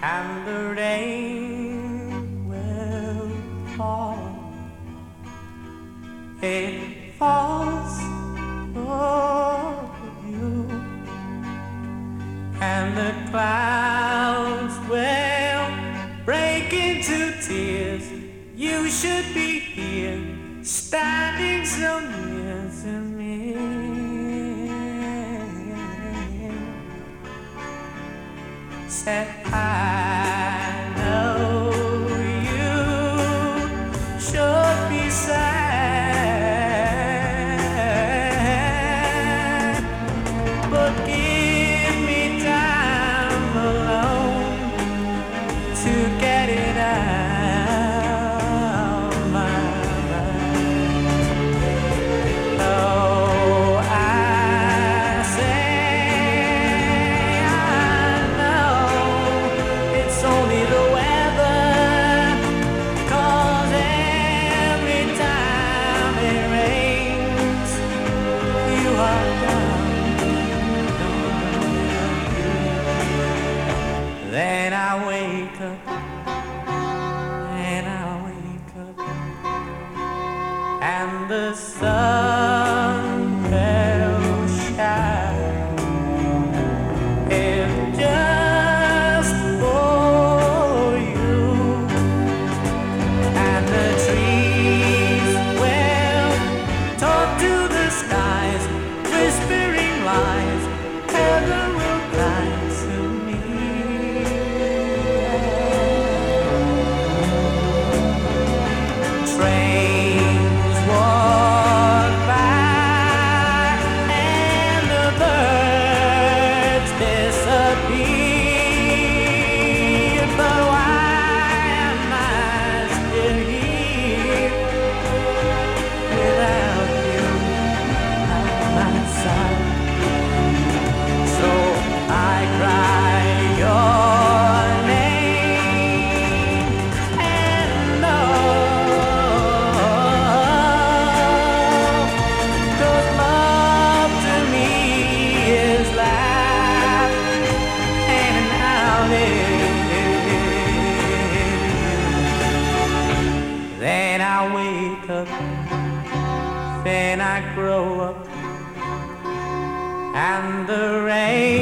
and the rain will fall. It falls for you, and the clouds will break into tears. You should be here, standing so near to me. Said I know you should be sad, but give me time alone to get it out of my mind. Oh, I say I know it's only the weather, 'cause every time it rains, you are gone. Then I wake up, and I wake up, and the sun will shine. If just for you, and the trees will talk to the skies, whispering lies. Heaven will cry to me. Trains walk by and the birds disappear, but why am I still here without you at my side? So I cry your name and know, 'cause love to me is life, and I'll live you. Then I wake up, then I grow up, and the rain